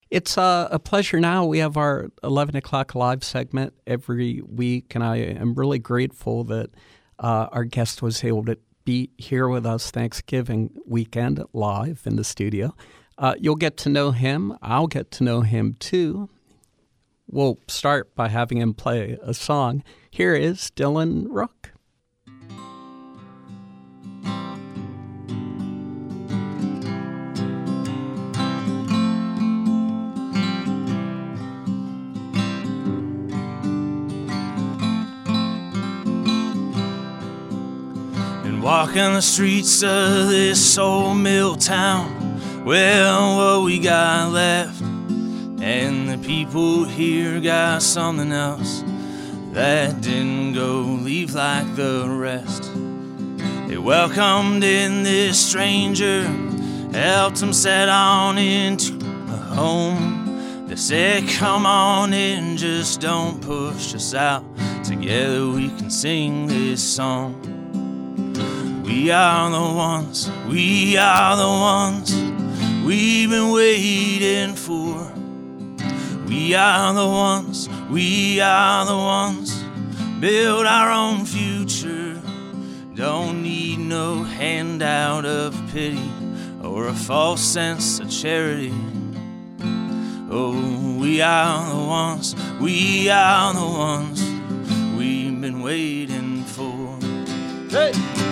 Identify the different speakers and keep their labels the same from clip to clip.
Speaker 1: It's a pleasure now. We have our 11 o'clock live segment every week, and I am really grateful that our guest was able to be here with us Thanksgiving weekend live in the studio. You'll get to know him. I'll get to know him, too. We'll start by having him play a song. Here is Dylan Rook.
Speaker 2: Walking the streets of this old mill town, well, what we got left, and the people here got something else that didn't go leave like the rest. They welcomed in this stranger, helped him set on into a home. They said, come on in, just don't push us out. Together we can sing this song. We are the ones, we are the ones we've been waiting for. We are the ones, we are the ones build our own future. Don't need no handout of pity or a false sense of charity. Oh, we are the ones, we are the ones we've been waiting for. Hey!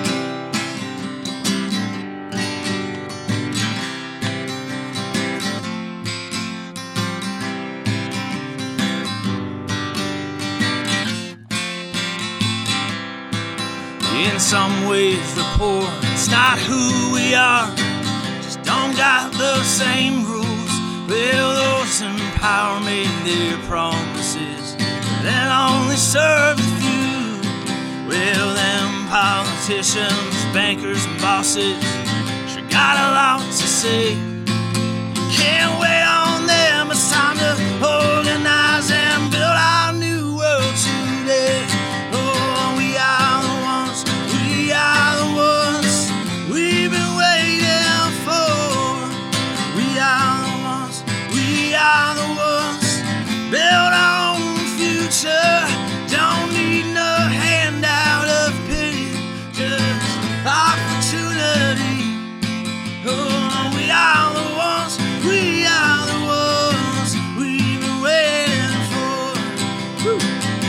Speaker 2: In some ways we're poor, it's not who we are, just don't got the same rules. Well, those in power made their promises that only serve the few. Well, them politicians, bankers and bosses sure got a lot to say. You can't wait on them, it's time to organize and build our new world today. Oh, we are the ones, we are the ones we've been waiting for. We are the ones, we are the ones build our own future. Don't need no handout of pity, just opportunity. Oh, we are the ones, we are the ones we've been waiting for. Woo.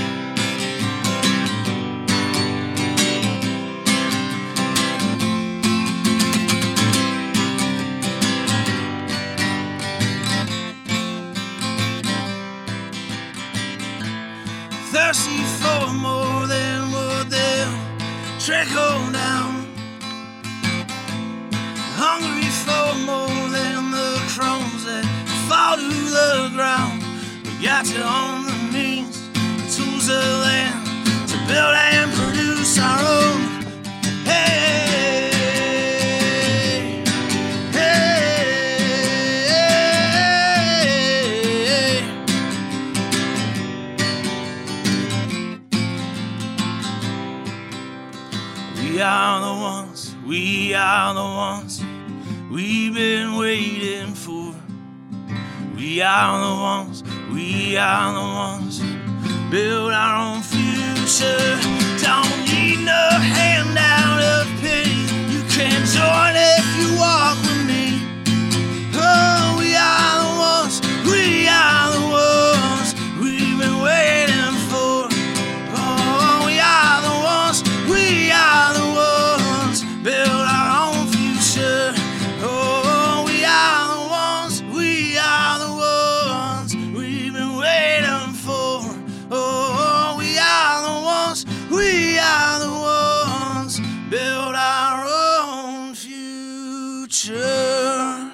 Speaker 2: Thirsty for more than what they'll trickle down. Hungry for more than the crumbs that fall to the ground. We got to own the means, the tools of the land to build and produce our own. Hey, hey, we are the ones, we are the ones we've been waiting for. We are the ones, we are the ones build our own future. Don't need no handout of pity. You can join if you walk with me. Oh, we are the ones, we are the ones we've been waiting for. Oh, we are the ones, we are the ones build our own future. Oh, we are the ones, we are the ones we've been waiting for. Oh, we are the ones, we are the ones build our own future.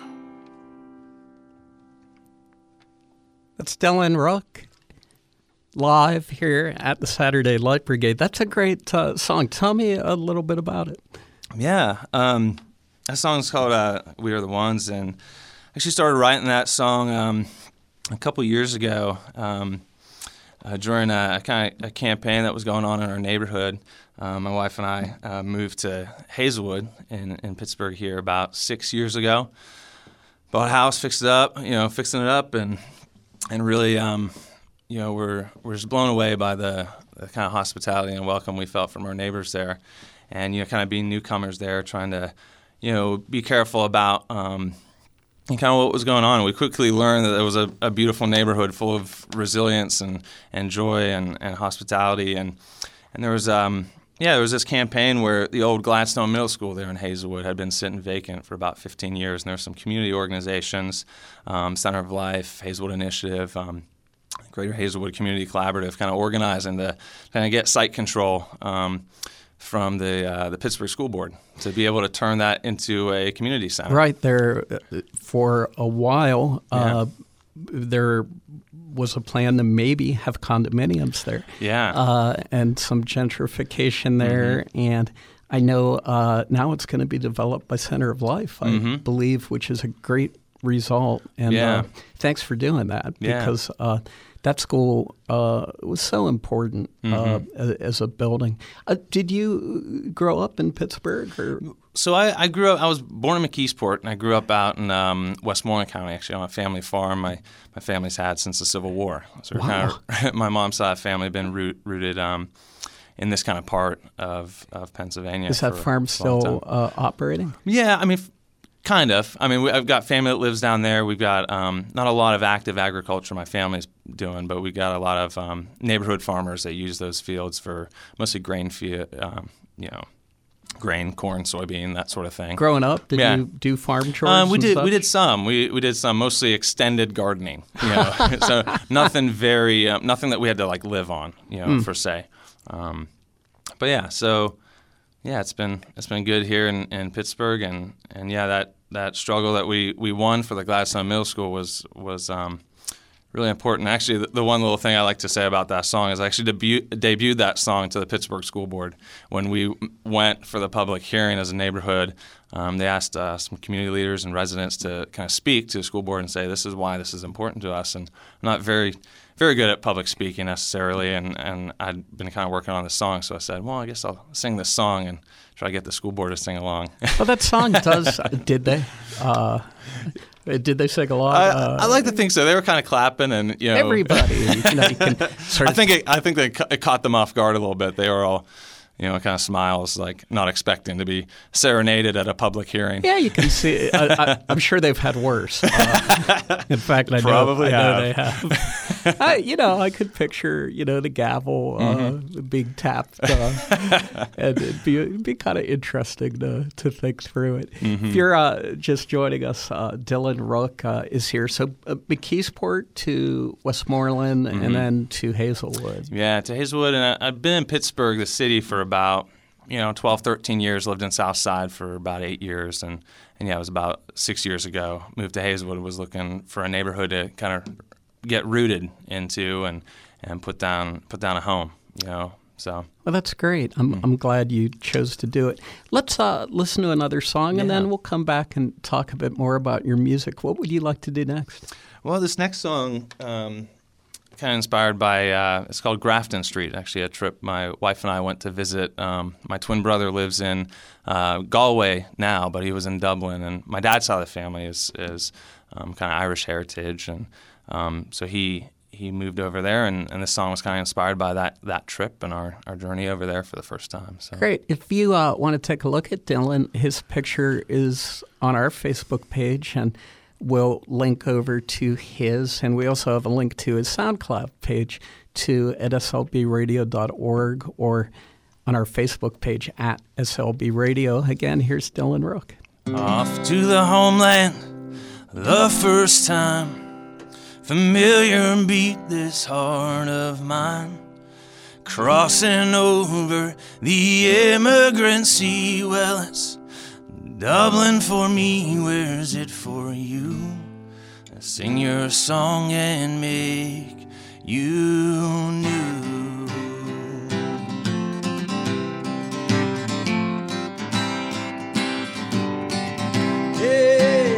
Speaker 1: That's Dylan Rook, live here at the Saturday Light Brigade. That's a great song. Tell me a little bit about it.
Speaker 2: Yeah, that song's called We Are the Ones, and I actually started writing that song a couple years ago during a campaign that was going on in our neighborhood. My wife and I moved to Hazelwood in Pittsburgh here about 6 years ago.
Speaker 3: bought a house, fixing it up, and really, we're just blown away by the kind of hospitality and welcome we felt from our neighbors there, and kind of being newcomers there, trying to, be careful about kind of what was going on. We quickly learned that it was a beautiful neighborhood full of resilience and joy and hospitality, and there was there was this campaign where the old Gladstone Middle School there in Hazelwood had been sitting vacant for about 15 years, and there were some community organizations, Center of Life, Hazelwood Initiative, Greater Hazelwood Community Collaborative, kind of organizing to kind of get site control from the Pittsburgh School Board to be able to turn that into a community center.
Speaker 1: Right there, for a while, there was a plan to maybe have condominiums there.
Speaker 3: Yeah.
Speaker 1: And some gentrification there. Mm-hmm. And I know now it's going to be developed by Center of Life, I believe, which is a great result. And thanks for doing that, because that school was so important as a building. Did you grow up in Pittsburgh? Or?
Speaker 3: So I grew up. I was born in McKeesport, and I grew up out in Westmoreland County, actually, on a family farm. My family's had since the Civil War. So my mom's side of the family been rooted in this kind of part of Pennsylvania.
Speaker 1: Is that farm still operating?
Speaker 3: Yeah, I mean, kind of. I mean, I've got family that lives down there. We've got not a lot of active agriculture my family's doing, but we've got a lot of neighborhood farmers that use those fields for mostly grain grain, corn, soybean, that sort of thing.
Speaker 1: Growing up, did you do farm chores?
Speaker 3: We did some. We did some, mostly extended gardening. So nothing very nothing that we had to like live on, per se. But yeah, so. Yeah, it's been good here in Pittsburgh, and that struggle that we won for the Gladstone Middle School was really important. Actually, the one little thing I like to say about that song is I actually debuted that song to the Pittsburgh School Board when we went for the public hearing as a neighborhood. They asked some community leaders and residents to kind of speak to the school board and say, this is why this is important to us. And I'm not very good at public speaking necessarily, and I'd been kind of working on this song, so I said, well, I guess I'll sing this song and try to get the school board to sing along.
Speaker 1: Well, that song does, did they? Did they sing along?
Speaker 3: I like to think so. They were kind of clapping, and
Speaker 1: everybody. You can sort of
Speaker 3: I think it caught them off guard a little bit. They were all, kind of smiles, like not expecting to be serenaded at a public hearing.
Speaker 1: Yeah, you can see. I'm sure they've had worse. In fact, I know they have. I could picture, the gavel being tapped, and it'd be kind of interesting to think through it. Mm-hmm. If you're just joining us, Dylan Rook is here. So McKeesport to Westmoreland and then to Hazelwood.
Speaker 3: Yeah, to Hazelwood, and I've been in Pittsburgh, the city, for about 12, 13 years. Lived in South Side for about 8 years, and it was about 6 years ago. Moved to Hazelwood. Was looking for a neighborhood to kind of get rooted into and put down a home. So.
Speaker 1: Well, that's great. I'm glad you chose to do it. Let's listen to another song, and then we'll come back and talk a bit more about your music. What would you like to do next?
Speaker 3: Well, this next song. Kind of inspired by, it's called Grafton Street, actually a trip my wife and I went to visit. My twin brother lives in Galway now, but he was in Dublin, and my dad's side of the family is kind of Irish heritage, and so he moved over there, and this song was kind of inspired by that trip and our journey over there for the first time. So.
Speaker 1: Great. If you want to take a look at Dylan, his picture is on our Facebook page, and we'll link over to his, and we also have a link to his SoundCloud page at slbradio.org or on our Facebook page at SLB Radio. Again, here's Dylan Rook.
Speaker 2: Off to the homeland, the first time, familiar beat this heart of mine. Crossing over the immigrant sea, well, it's Dublin for me, where's it for you? Sing your song and make you new. Hey.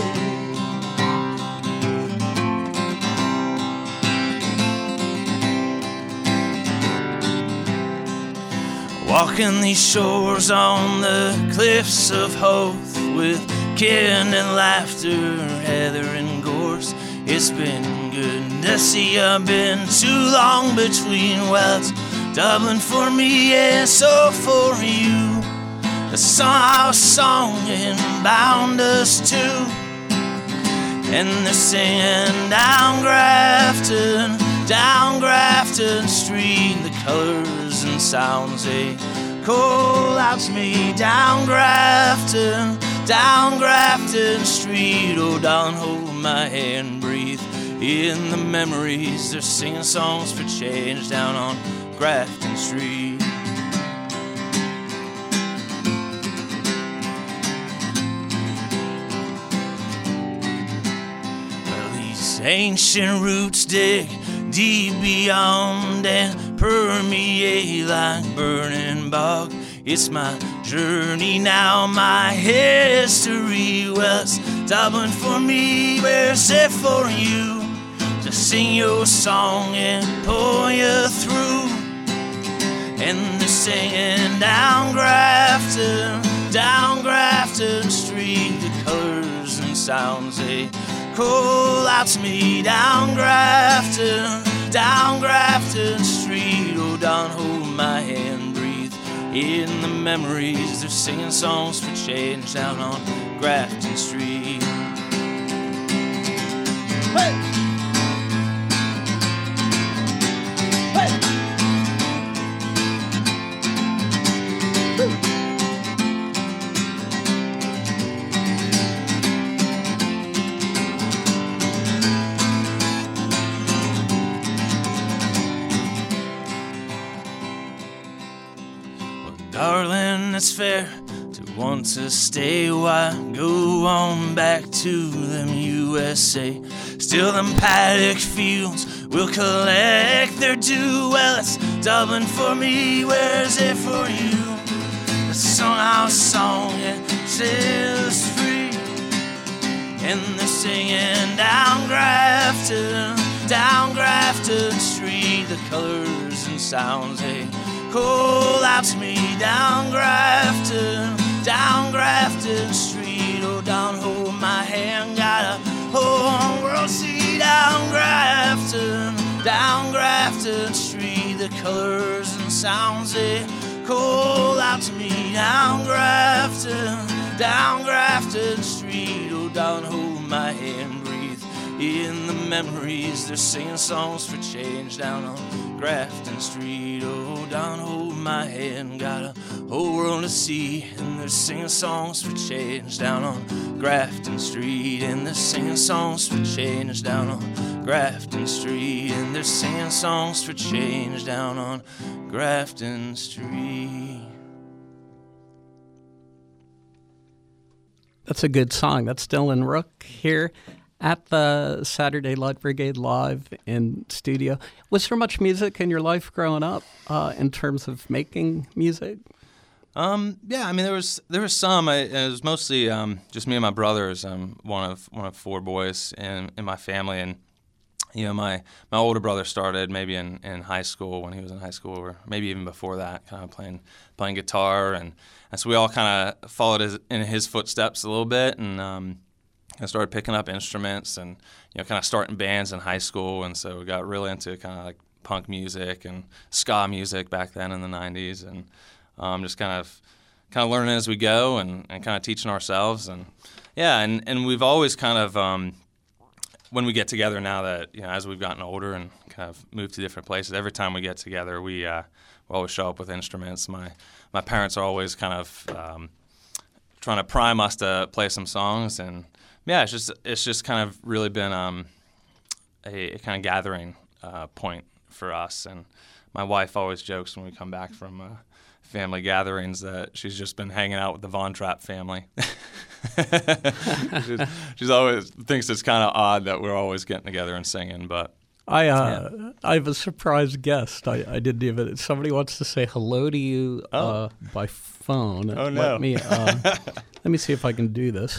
Speaker 2: Walking these shores on the cliffs of Howth with kid and laughter, heather and gorse. It's been good to see you. Been too long between wells. Dublin for me, yeah, so for you. The song and bound us to. And they're singing down Grafton Street. The colors and sounds, they call out to me. Down Grafton Street. Oh, darling, hold my hand, breathe in the memories. They're singing songs for change down on Grafton Street. Well, these ancient roots dig deep beyond and permeate like burning bog. It's my journey now, my history. Well, it's Dublin for me, where's it for you? To sing your song and pull you through. And they're singing down Grafton Street. The colors and sounds, they call out to me. Down Grafton Street. Oh, don't hold my hand, breathe in the memories. They're singing songs for change down on Grafton Street. Hey! Hey! Woo! Well, darling, it's fair to want to stay. Why go on back to them USA? Still them paddock fields will collect their due. Well, it's Dublin for me, where's it for you? The song, yeah, set us free. And they're singing down Grafton Street. The colors and sounds, they call out to me. Down Grafton Street. Oh, don't hold my hand, got a whole world see. Down Grafton Street. The colors and sounds, they call out to me. Down Grafton Street. Oh, don't hold my hand, breathe in the memories. They're singing songs for change down on Grafton Street. Oh, don't hold my hand, got a whole world to see. And they're singing songs for change down on Grafton Street. And they're singing songs for change down on Grafton Street. And they're singing songs for change down on Grafton Street.
Speaker 1: That's a good song. That's Dylan Rook here at the Saturday Light Brigade Live in studio. Was there much music in your life growing up in terms of making music?
Speaker 3: Yeah, I mean there was some. It was mostly just me and my brothers. I'm one of four boys in my family, and you know my older brother started maybe in high school, when he was in high school, or maybe even before that, kind of playing guitar, and so we all kind of followed in his footsteps a little bit, and I started picking up instruments and kind of starting bands in high school, and so we got really into kind of like punk music and ska music back then in the 90s, and just kind of learning as we go and kind of teaching ourselves, and yeah, and we've always kind of when we get together now that as we've gotten older and kind of moved to different places, every time we get together we always show up with instruments. My parents are always kind of trying to prime us to play some songs, and yeah, it's just kind of really been a kind of gathering point for us. And my wife always jokes when we come back from family gatherings that she's just been hanging out with the Von Trapp family. she's always thinks it's kind of odd that we're always getting together and singing, but
Speaker 1: I have a surprise guest. I didn't even. Somebody wants to say hello to you by phone.
Speaker 3: Oh no!
Speaker 1: Let me see if I can do this.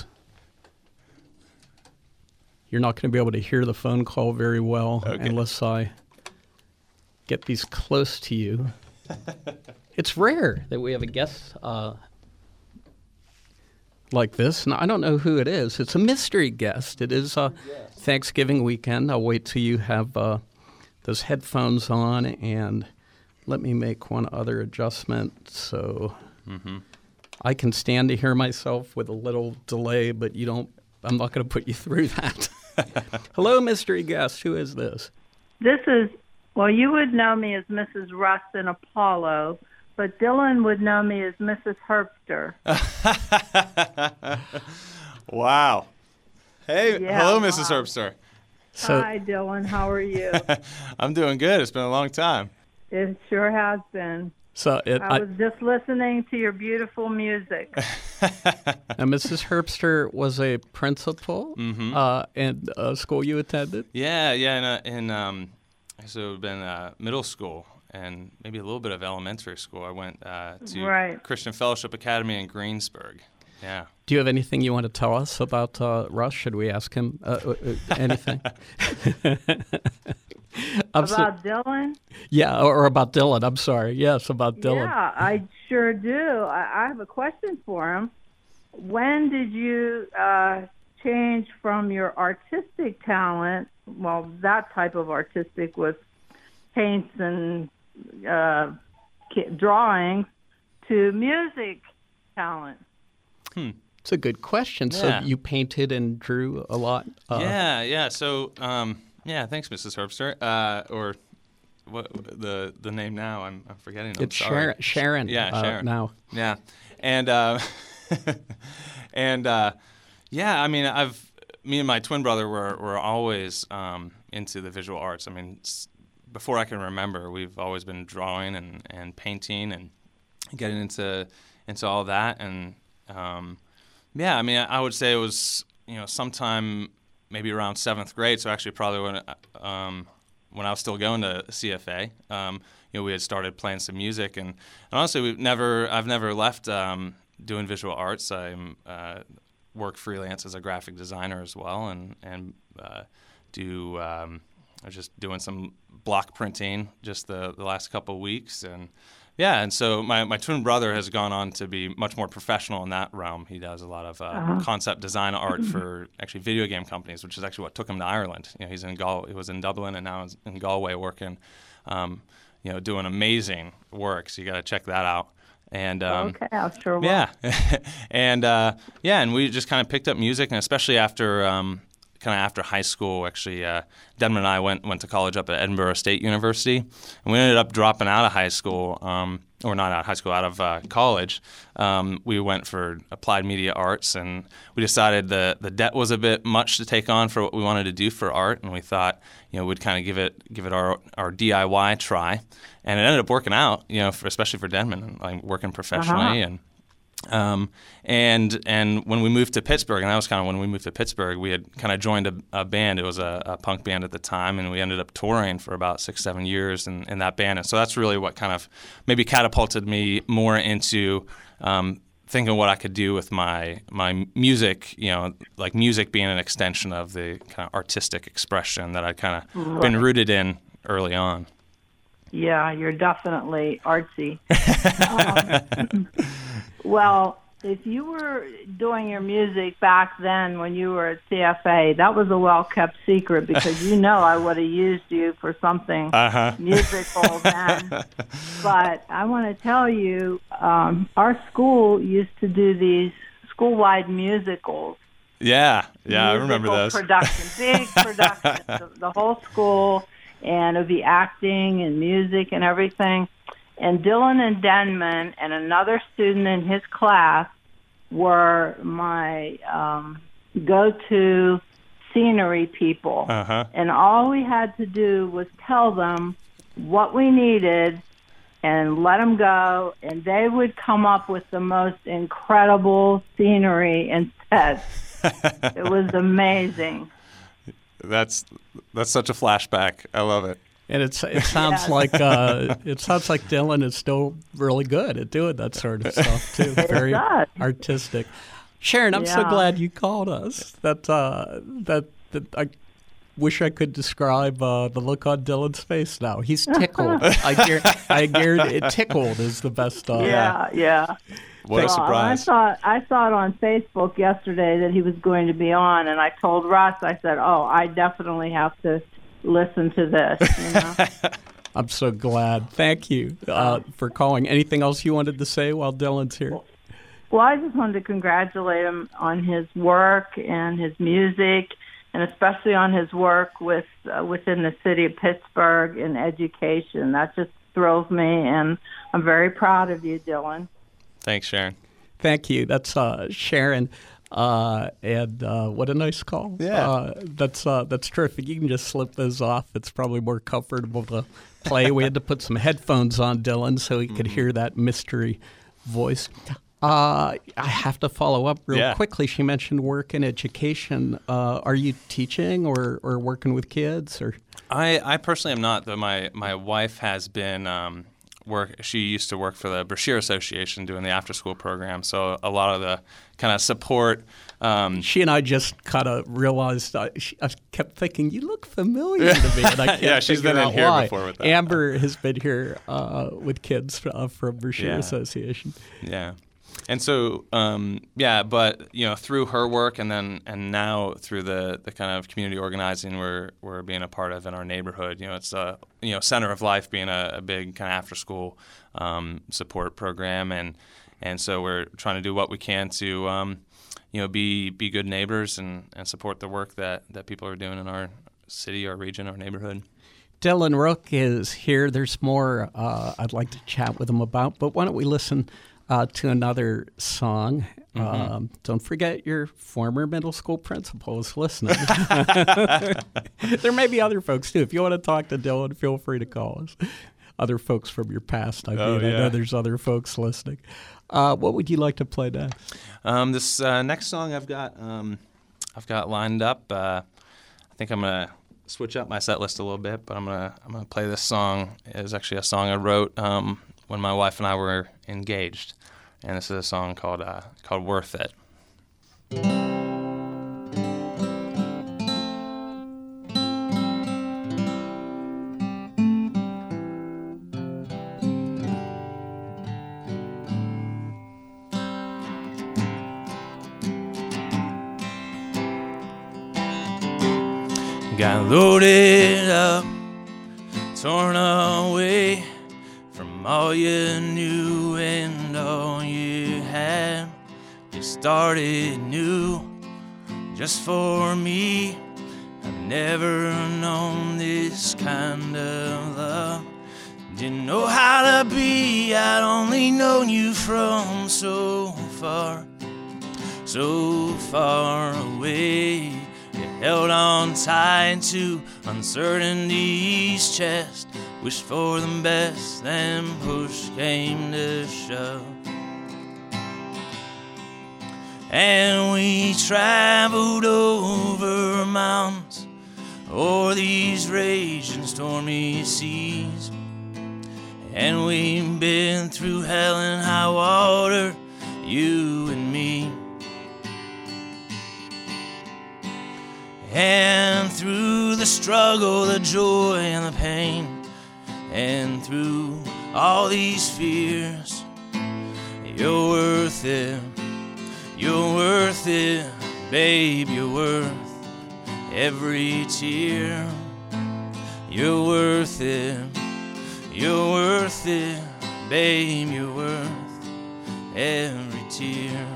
Speaker 1: You're not going to be able to hear the phone call very well unless I get these close to you. It's rare that we have a guest like this. And I don't know who it is. It's a mystery guest. It is Thanksgiving weekend. I'll wait till you have those headphones on, and let me make one other adjustment so I can stand to hear myself with a little delay, but I'm not going to put you through that. Hello, mystery guest. Who is this?
Speaker 4: This is, well, you would know me as Mrs. Rustin Apollo, but Dylan would know me as Mrs. Herbster.
Speaker 3: Wow. Hey,
Speaker 4: Yeah,
Speaker 3: hello,
Speaker 4: wow.
Speaker 3: Mrs. Herbster.
Speaker 1: So,
Speaker 4: Hi, Dylan. How are you?
Speaker 3: I'm doing good. It's been a long time.
Speaker 4: It sure has been.
Speaker 1: so
Speaker 4: I was just listening to your beautiful music.
Speaker 1: and Mrs. Herbster was a principal in a school you attended?
Speaker 3: Yeah. So it would have been middle school and maybe a little bit of elementary school. I went to
Speaker 4: Right.
Speaker 3: Christian Fellowship Academy in Greensburg. Yeah.
Speaker 1: Do you have anything you want to tell us about Russ? Should we ask him anything?
Speaker 4: About Dylan?
Speaker 1: Yeah, or about Dylan. I'm sorry. Yes, about Dylan.
Speaker 4: Yeah, I sure do. I have a question for him. When did you change from your artistic talent, well, that type of artistic with paints and drawings, to music talent?
Speaker 1: It's a good question.
Speaker 3: Yeah.
Speaker 1: So you painted and drew a lot?
Speaker 3: Yeah. So, thanks, Mrs. Herbster. Or what the name now? I'm forgetting. I'm
Speaker 1: It's
Speaker 3: sorry.
Speaker 1: Sharon.
Speaker 3: Yeah, Sharon.
Speaker 1: Now.
Speaker 3: Yeah, and I mean, me and my twin brother were always into the visual arts. I mean, before I can remember, we've always been drawing and painting and getting into all that. And I mean, I would say it was sometime maybe around 7th grade. So actually, probably when I was still going to CFA, we had started playing some music, and honestly, I've never left doing visual arts. I work freelance as a graphic designer as well, and do I was just doing some block printing just the last couple of weeks, and so my twin brother has gone on to be much more professional in that realm. He does a lot of concept design art for actually video game companies, which is actually what took him to Ireland. He was in Dublin and now is in Galway working, doing amazing work. So you got to check that out. And
Speaker 4: Okay, I sure will.
Speaker 3: yeah, and we just kind of picked up music, and especially after after high school, actually, Denman and I went to college up at Edinburgh State University, and we ended up dropping out of high school, or not out of high school, out of college. We went for applied media arts, and we decided the debt was a bit much to take on for what we wanted to do for art, and we thought, we'd kind of give it our DIY try, and it ended up working out, especially for Denman, like working professionally, and when we moved to Pittsburgh, and that was kind of when we moved to Pittsburgh, we had kind of joined a band. It was a punk band at the time, and we ended up touring for about 6-7 years in that band. And so that's really what kind of maybe catapulted me more into thinking what I could do with my music, like music being an extension of the kind of artistic expression that I'd kind of been rooted in early on.
Speaker 4: Yeah, you're definitely artsy. Well, if you were doing your music back then when you were at CFA, that was a well-kept secret because I would have used you for something musical then. But I want to tell you, our school used to do these school-wide musicals.
Speaker 3: Yeah, I remember those.
Speaker 4: Big production, the whole school, and it would be acting and music and everything. And Dylan and Denman and another student in his class were my go-to scenery people. And all we had to do was tell them what we needed and let them go, and they would come up with the most incredible scenery and sets. It was amazing.
Speaker 3: That's such a flashback. I love it.
Speaker 1: And it sounds like Dylan is still really good at doing that sort of stuff too. Very artistic. Sharon, I'm so glad you called us. wish I could describe the look on Dylan's face now. He's tickled. I guarantee it. Tickled is the best.
Speaker 4: Yeah.
Speaker 3: What a surprise.
Speaker 4: I saw it on Facebook yesterday that he was going to be on, and I told Russ, I said, I definitely have to listen to this. You know?
Speaker 1: I'm so glad. Thank you for calling. Anything else you wanted to say while Dylan's here?
Speaker 4: Well, I just wanted to congratulate him on his work and his music, and especially on his work within the city of Pittsburgh in education. That just thrills me, and I'm very proud of you, Dylan.
Speaker 3: Thanks, Sharon.
Speaker 1: Thank you. That's Sharon. And what a nice call.
Speaker 3: Yeah.
Speaker 1: That's terrific. You can just slip those off. It's probably more comfortable to play. We had to put some headphones on Dylan so he could hear that mystery voice. I have to follow up real quickly. She mentioned work in education. Are you teaching or working with kids? Or
Speaker 3: I personally am not, though my wife has been she used to work for the Brashear Association doing the after-school program, so a lot of the kind of support.
Speaker 1: She and I just kind of realized, I kept thinking, you look familiar to me, and I can't
Speaker 3: she's been in here before with that.
Speaker 1: Amber has been here with kids from Brashear Association.
Speaker 3: Yeah. And so, but through her work and now through the kind of community organizing we're being a part of in our neighborhood, it's Center of Life being a big kind of after school support program, and so we're trying to do what we can to be good neighbors and support the work that people are doing in our city, our region, our neighborhood.
Speaker 1: Dylan Rook is here. There's more I'd like to chat with him about, but why don't we listen to another song. Don't forget your former middle school principal is listening. There may be other folks, too. If you want to talk to Dylan, feel free to call us. Other folks from your past. I know there's other folks listening. What would you like to play next?
Speaker 3: This next song I've got lined up. I think I'm going to switch up my set list a little bit, but I'm gonna play this song. It was actually a song I wrote when my wife and I were engaged, and this is a song called "Worth It." Got loaded up, torn away from all you knew and all you had. You started new just for me. I've never known this kind of love. Didn't know how to be, I'd only known you from so far away. You held on tight to uncertainty's chest, wished for the best, then push came to shove. And we traveled over mountains, o'er these raging stormy seas, and we've been through hell and high water, you and me. And through the struggle, the joy and the pain, and through all these fears, you're worth it, babe, you're worth every tear. You're worth it, babe, you're worth every tear.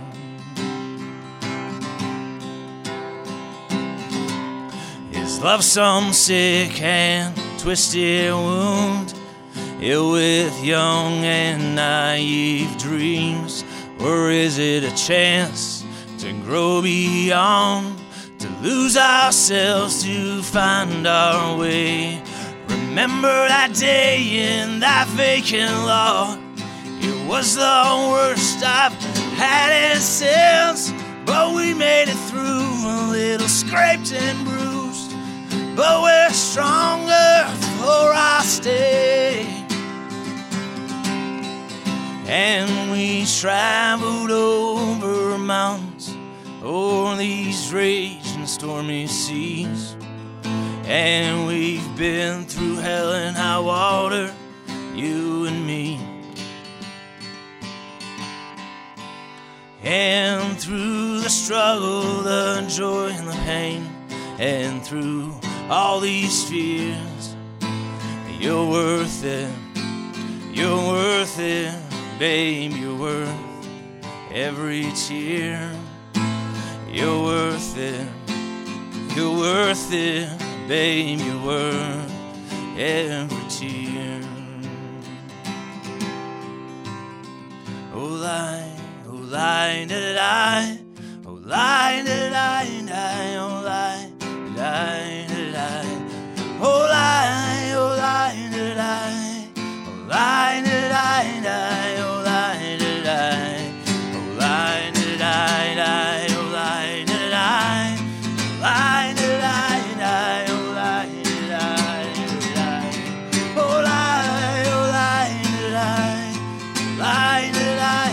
Speaker 3: Love some sick and twisted wound, ill with young and naive dreams, or is it a chance to grow beyond, to lose ourselves, to find our way? Remember that day in that vacant lot, it was the worst I've had it since, but we made it through, a little scraped and bruised. But we're stronger for our stay. And we traveled over mountains, o'er these raging stormy seas,
Speaker 2: And we've been through hell and high water, you and me. And through the struggle, the joy and the pain, and through all these fears, you're worth it, babe, you're worth every tear. You're worth it, babe, you're worth every tear. Oh, lie, did I? Oh, lie, did I? Oh, lie, did I? Oh, lie, did I? Oh, lie, did I? Oh, lie, did I? Oh, lie, did I? Oh, lie, did I? Lie, did I? Oh, lie, did I? Oh, lie, did I? Lie, did I?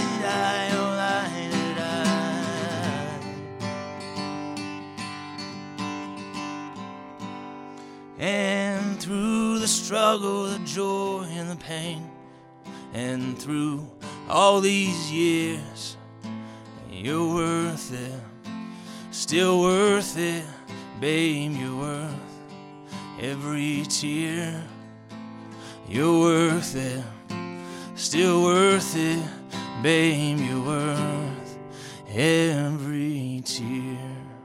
Speaker 2: And through the struggle, the joy and the pain, and through all these years, you're worth it, still worth it, babe, you're worth every tear. You're worth it, still worth it, babe, you're worth every tear.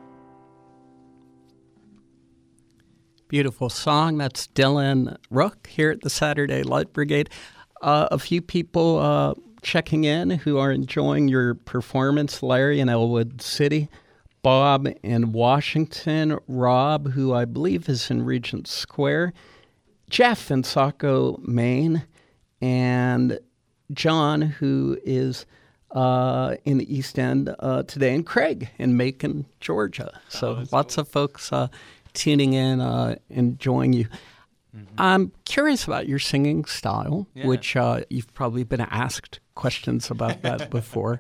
Speaker 1: Beautiful song. That's Dylan Rook here at the Saturday Light Brigade. A few people checking in who are enjoying your performance. Larry in Elwood City, Bob in Washington, Rob, who I believe is in Regent Square, Jeff in Saco, Maine, and John, who is in the East End today, and Craig in Macon, Georgia. So lots of folks tuning in, enjoying you. Mm-hmm. I'm curious about your singing style, which you've probably been asked questions about that before.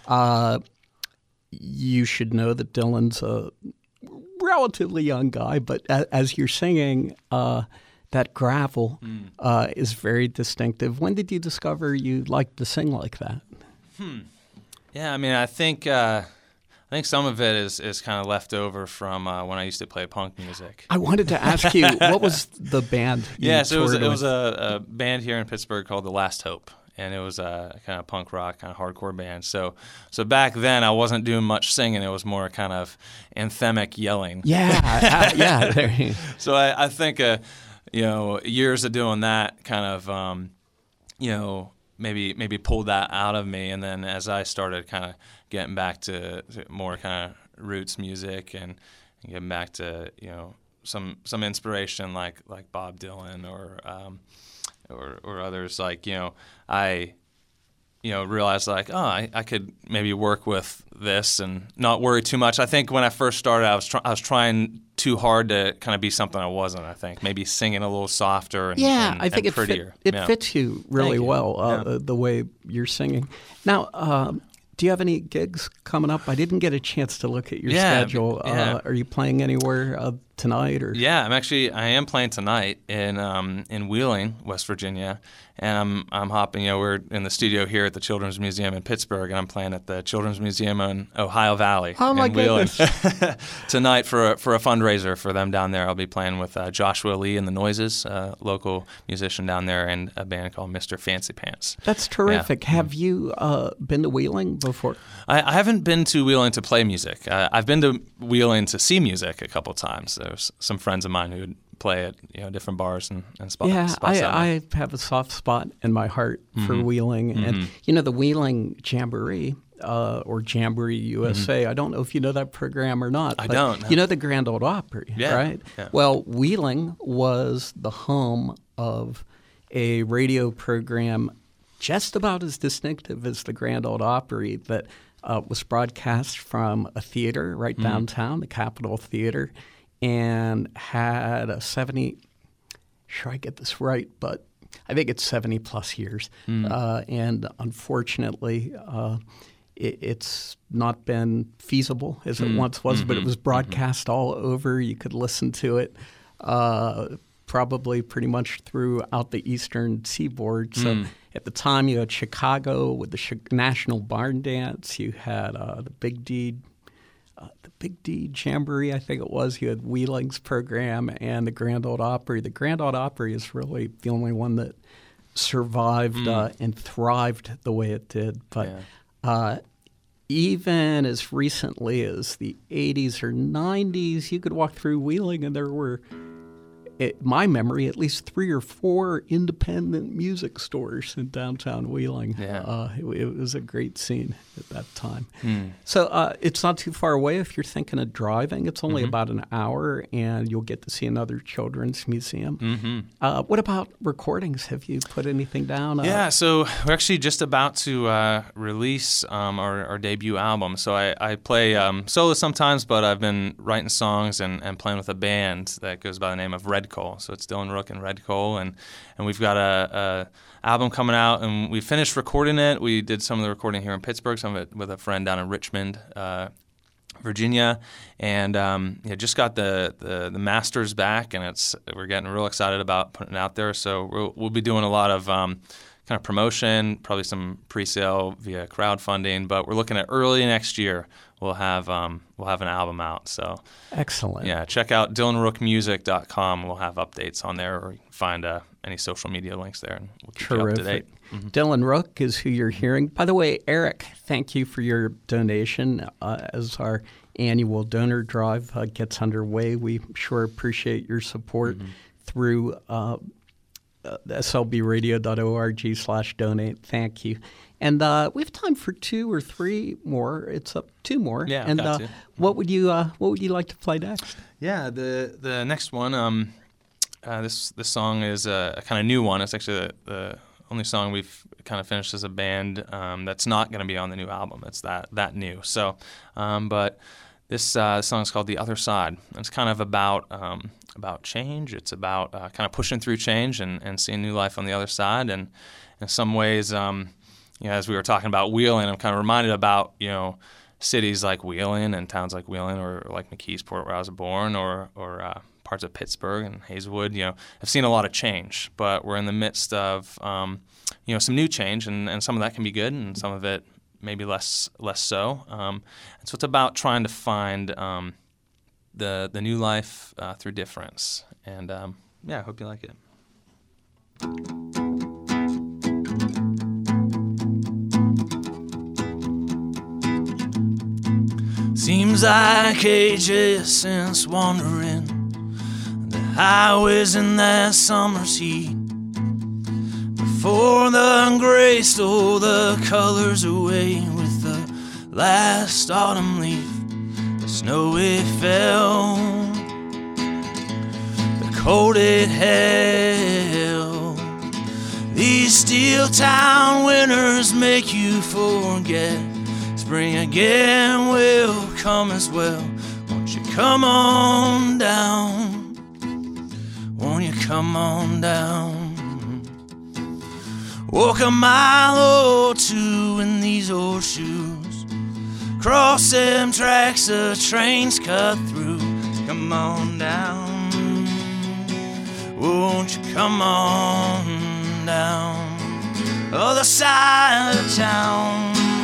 Speaker 1: You should know that Dylan's a relatively young guy, but as you're singing, that gravel is very distinctive. When did you discover you liked to sing like that?
Speaker 3: Yeah, I mean, I think some of it is kind of left over from when I used to play punk music.
Speaker 1: I wanted to ask you, what was the band?
Speaker 3: So it was a band here in Pittsburgh called The Last Hope, and it was a kind of punk rock, kind of hardcore band. So back then I wasn't doing much singing; it was more kind of anthemic yelling.
Speaker 1: Yeah.
Speaker 3: So I think years of doing that kind of maybe pulled that out of me, and then as I started kind of getting back to more kind of roots music and getting back to some inspiration like Bob Dylan or others, like I realized like I could maybe work with this and not worry too much. I think when I first started, I was trying too hard to kind of be something I wasn't. I think maybe singing a little softer and
Speaker 1: I think
Speaker 3: and prettier.
Speaker 1: It fits you really well, the way you're singing. Now, do you have any gigs coming up? I didn't get a chance to look at your schedule. Are you playing anywhere tonight? Or
Speaker 3: I am playing tonight in Wheeling, West Virginia, and I'm hopping. We're in the studio here at the Children's Museum in Pittsburgh, and I'm playing at the Children's Museum in Ohio Valley.
Speaker 1: Oh my goodness!
Speaker 3: Tonight for a fundraiser for them down there. I'll be playing with Joshua Lee and the Noises, a local musician down there, and a band called Mr. Fancy Pants.
Speaker 1: That's terrific. Yeah. Have you been to Wheeling before?
Speaker 3: I haven't been to Wheeling to play music. I've been to Wheeling to see music a couple times. There's some friends of mine who would play at different bars and spots.
Speaker 1: Yeah, I have a soft spot in my heart for Wheeling. And, the Wheeling Jamboree or Jamboree USA, I don't know if you know that program or not.
Speaker 3: I don't. No.
Speaker 1: You know the Grand Ole Opry, right? Yeah. Well, Wheeling was the home of a radio program just about as distinctive as the Grand Ole Opry that was broadcast from a theater right downtown, the Capitol Theater, and had a 70, sure I get this right, but I think it's 70 plus years. And unfortunately, it's not been feasible as it once was, but it was broadcast all over. You could listen to it probably pretty much throughout the eastern seaboard. So at the time, you had Chicago with the National Barn Dance. You had the Big D Jamboree, I think it was. You had Wheeling's program and the Grand Ole Opry. The Grand Ole Opry is really the only one that survived and thrived the way it did. But even as recently as the 80s or 90s, you could walk through Wheeling and there were, in my memory, at least 3 or 4 independent music stores in downtown Wheeling.
Speaker 3: Yeah.
Speaker 1: It was a great scene at that time. So it's not too far away if you're thinking of driving. It's only about an hour, and you'll get to see another children's museum. What about recordings? Have you put anything down?
Speaker 3: Yeah, so we're actually just about to release our debut album. So I play solo sometimes, but I've been writing songs and playing with a band that goes by the name of Red Coal. So it's Dylan Rook and Red Coal, and we've got a album coming out, and we finished recording it. We did some of the recording here in Pittsburgh, some of it with a friend down in Richmond, Virginia, and just got the masters back, and we're getting real excited about putting it out there. So we'll be doing a lot of kind of promotion, probably some pre-sale via crowdfunding, but we're looking at early next year. We'll have an album out. So
Speaker 1: excellent.
Speaker 3: Yeah, check out DylanRookMusic.com. We'll have updates on there, or you can find any social media links there, and we'll keep you up to date.
Speaker 1: Dylan Rook is who you're hearing. By the way, Eric, thank you for your donation as our annual donor drive gets underway. We sure appreciate your support through slbradio.org/donate. Thank you. And we have time for 2 or 3 more. It's up 2 more.
Speaker 3: Yeah,
Speaker 1: and
Speaker 3: got 2.
Speaker 1: What would you like to play next?
Speaker 3: Yeah, the next one. This song is a kind of new one. It's actually the only song we've kind of finished as a band that's not going to be on the new album. It's that new. So, but this song is called "The Other Side." It's kind of about change. It's about kind of pushing through change and seeing new life on the other side. And in some ways, as we were talking about Wheeling, I'm kind of reminded about cities like Wheeling and towns like Wheeling, or like McKeesport, where I was born, or parts of Pittsburgh and Hazelwood. I've seen a lot of change, but we're in the midst of some new change, and some of that can be good, and some of it maybe less so. And so it's about trying to find the new life through difference. And I hope you like it.
Speaker 2: Seems like ages since wandering the highways in that summer's heat, before the gray stole the colors away with the last autumn leaf. The snow it fell, the cold it held. These steel town winters make you forget. Spring again will come as well. Won't you come on down? Won't you come on down? Walk a mile or 2 in these old shoes. Cross them tracks the trains cut through. Come on down. Won't you come on down? Other side of town.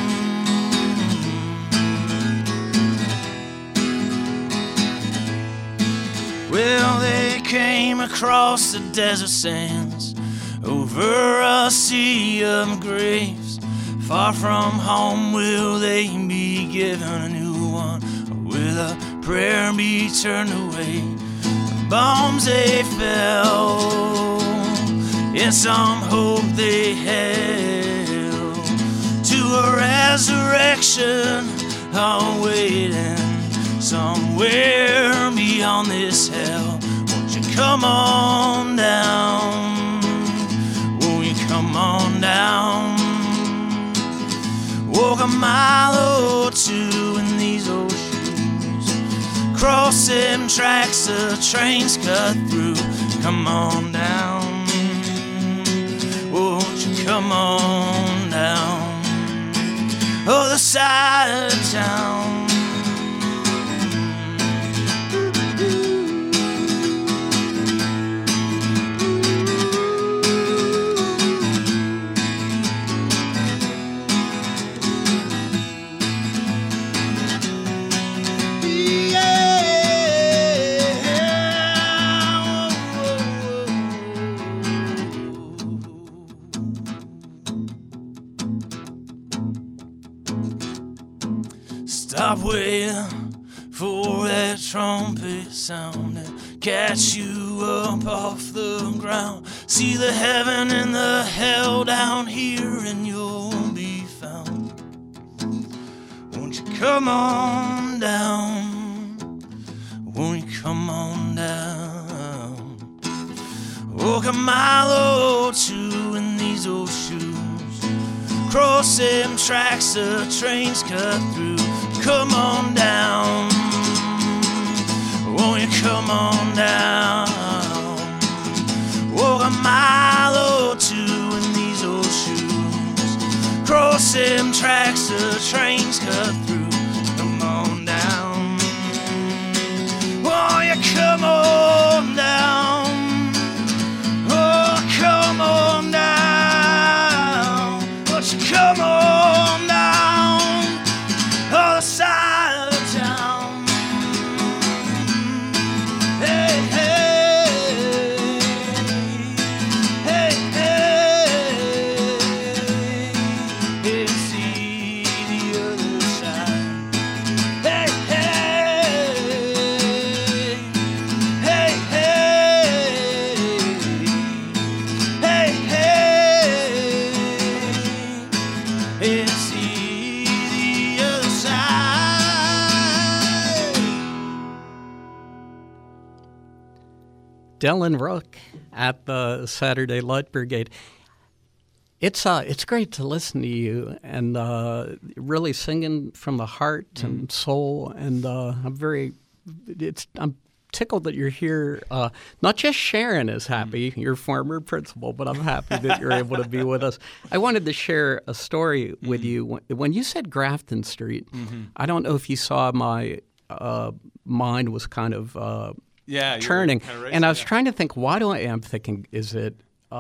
Speaker 2: Well, they came across the desert sands, over a sea of graves. Far from home will they be given a new one, or will a prayer be turned away? The bombs they fell, in some hope they held, to a resurrection are waiting somewhere beyond this hell. Won't you come on down? Won't you come on down? Walk a mile or 2 in these old shoes. Cross them tracks the trains cut through. Come on down. Won't you come on down? Other side of town. Stop waiting for that trumpet sound and catch you up off the ground. See the heaven and the hell down here and you'll be found. Won't you come on down? Won't you come on down? Walk a mile or two in these old shoes. Cross them tracks the trains cut through. Come on down. Won't you come on down? Walk a mile or two in these old shoes. Cross them tracks the trains cut through. Come on down. Won't you come on down? Oh, come on down. Won't you come on down? Other side of town. Hey, hey, hey, hey, see the other side. Hey, hey, hey, hey, hey, hey, see the other side.
Speaker 1: Dylan Rook at the Saturday Light Brigade. It's great to listen to you and really singing from the heart and soul. And I'm tickled that you're here. Not just Sharon is happy, your former principal, but I'm happy that you're able to be with us. I wanted to share a story with you. When you said Grafton Street, I don't know if you saw my mind was kind of churning. And I was trying to think, I'm thinking, is it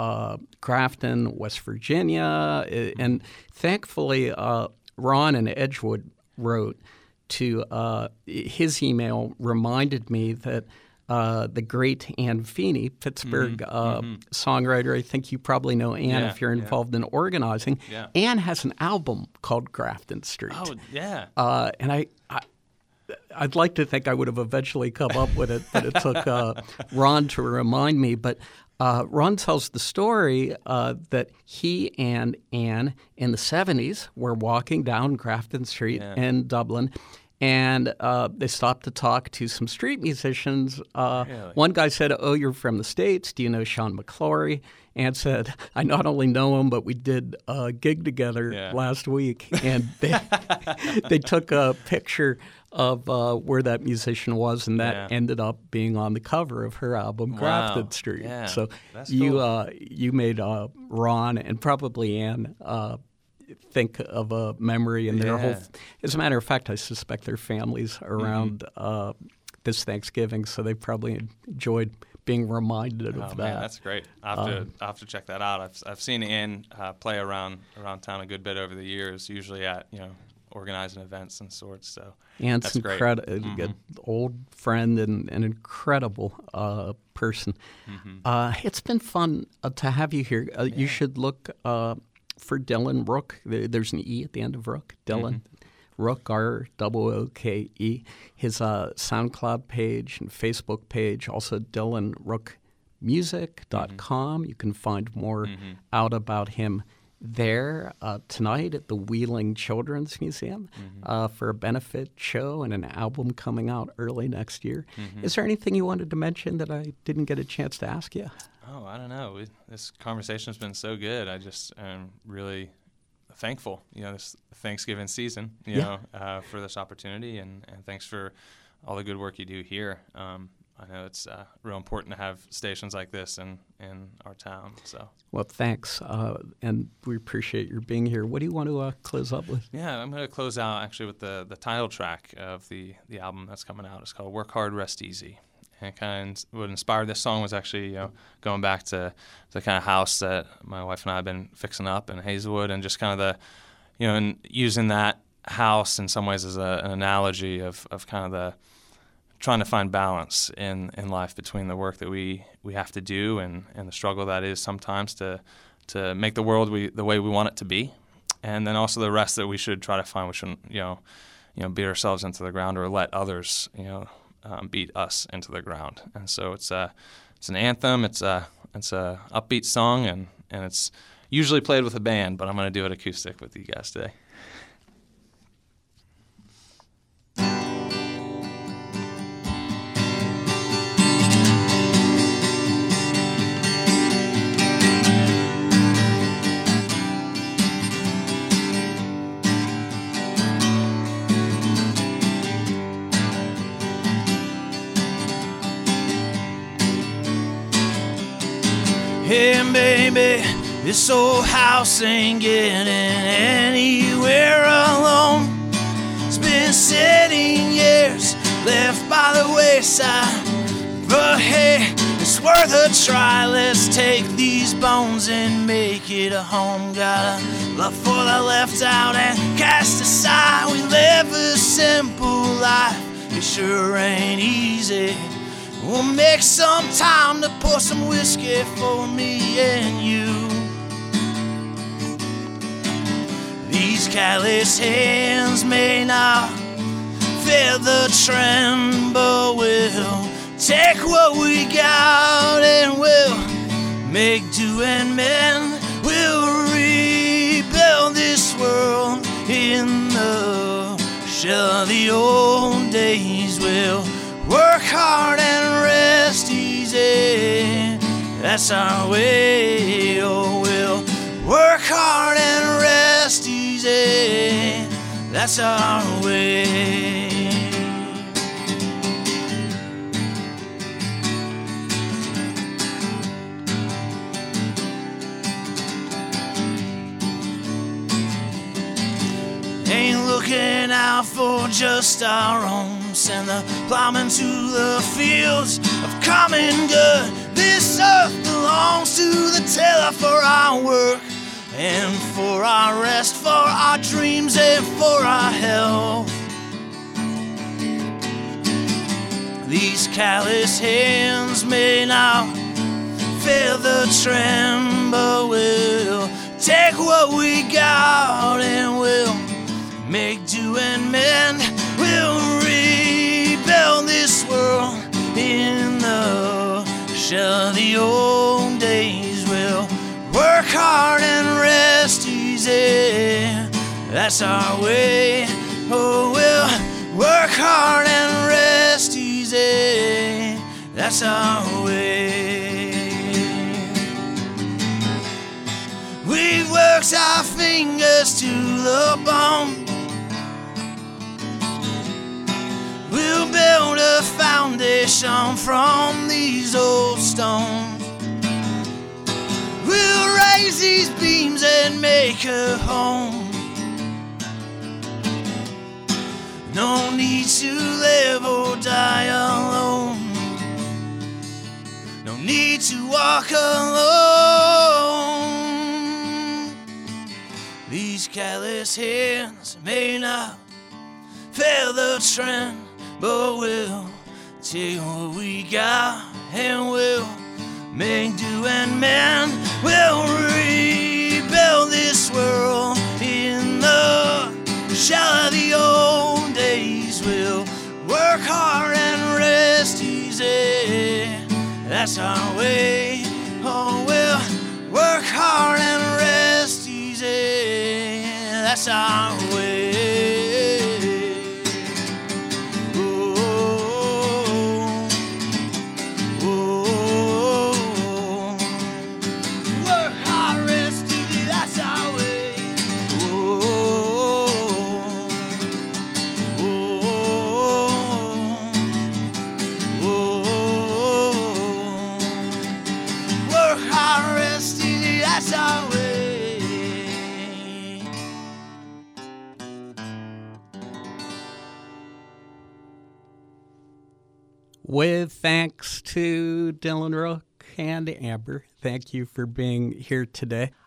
Speaker 1: Grafton, West Virginia? And thankfully, Ron in Edgewood wrote to his email reminded me that the great Ann Feeney, Pittsburgh songwriter, I think you probably know Ann if you're involved in organizing.
Speaker 3: Yeah.
Speaker 1: Ann has an album called Grafton Street.
Speaker 3: Oh, yeah.
Speaker 1: And I'd like to think I would have eventually come up with it, but it took Ron to remind me. But Ron tells the story that he and Ann in the 70s were walking down Grafton Street in Dublin, and they stopped to talk to some street musicians.
Speaker 3: Really?
Speaker 1: One guy said, "Oh, you're from the States. Do you know Sean McClory?" Ann said, "I not only know him, but we did a gig together last week." And they took a picture of where that musician was, and that ended up being on the cover of her album, Grafton Street.
Speaker 3: Yeah.
Speaker 1: So
Speaker 3: That's
Speaker 1: you
Speaker 3: cool.
Speaker 1: You made Ron and probably Ann think of a memory in their whole. As a matter of fact, I suspect their families around this Thanksgiving, so they probably enjoyed being reminded of that.
Speaker 3: Man, that's great. I'll have to check that out. I've seen Ann play around town a good bit over the years, usually at organizing events and sorts. So
Speaker 1: Ann's
Speaker 3: that's great.
Speaker 1: An old friend and an incredible person. It's been fun to have you here. You should look for Dylan Rook. There's an E at the end of Rook. Dylan Rook, R-O-O-K-E. His SoundCloud page and Facebook page, also DylanRookMusic.com. You can find more out about him there tonight at the Wheeling Children's Museum for a benefit show and an album coming out early next year. Is there anything you wanted to mention that I didn't get a chance to ask you?
Speaker 3: Oh, I don't know. This conversation has been so good. I just am really thankful, this Thanksgiving season, for this opportunity, and thanks for all the good work you do here. I know it's real important to have stations like this in our town. So,
Speaker 1: well, thanks, and we appreciate your being here. What do you want to close up with?
Speaker 3: Yeah, I'm going to close out actually with the title track of the album that's coming out. It's called "Work Hard, Rest Easy." And kind of what inspired this song was actually, going back to the kind of house that my wife and I have been fixing up in Hazelwood, and just kind of and using that house in some ways as an analogy of kind of the trying to find balance in life between the work that we have to do and the struggle that is sometimes to make the world the way we want it to be, and then also the rest that we should try to find, which beat ourselves into the ground or let others, beat us into the ground. And so it's an anthem. It's a upbeat song, and it's usually played with a band, but I'm going to do it acoustic with you guys today.
Speaker 2: Hey baby, this old house ain't getting anywhere alone. It's been sitting years, left by the wayside. But hey, it's worth a try. Let's take these bones and make it a home. Got a love for the left out and cast aside. We live a simple life, it sure ain't easy. We'll make some time to pour some whiskey for me and you. These callous hands may not fit the trend, but we'll take what we got and we'll make do and mend. We'll rebuild this world in the shell of the old days. We'll work hard and rest easy, that's our way. Oh, we'll work hard and rest easy, that's our way. Ain't looking out for just our own. Send the plowmen to the fields of common good. This earth belongs to the tiller for our work and for our rest, for our dreams and for our health. These callous hands may not feel the trend, but we'll take what we got and we'll make do and mend. We'll rebuild this world in the shell of the old days. We'll work hard and rest easy, that's our way. Oh, we'll work hard and rest easy, that's our way. We've worked our fingers to the bone. We'll build a foundation from these old stones. We'll raise these beams and make a home. No need to live or die alone. No need to walk alone. These callous hands may not feel the trend, but we'll take what we got and we'll make do and mend. We'll rebuild this world in the shell of the old days. We'll work hard and rest easy, that's our way. Oh, we'll work hard and rest easy, that's our way.
Speaker 1: With thanks to Dylan Rook and Amber, thank you for being here today.